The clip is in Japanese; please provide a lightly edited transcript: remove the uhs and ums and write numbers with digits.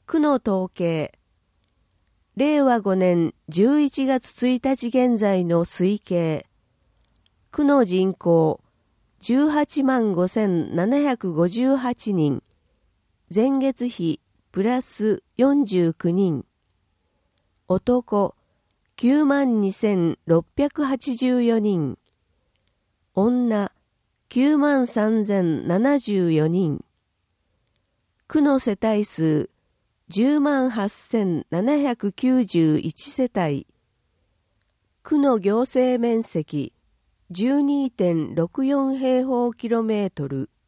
区の統計。令和5年11月1日現在の推計。区の人口18万5758人。前月比プラス49人。男9万2684人。女9万3074人。区の世帯数10万8791世帯。区の行政面積 12.64 平方キロメートル。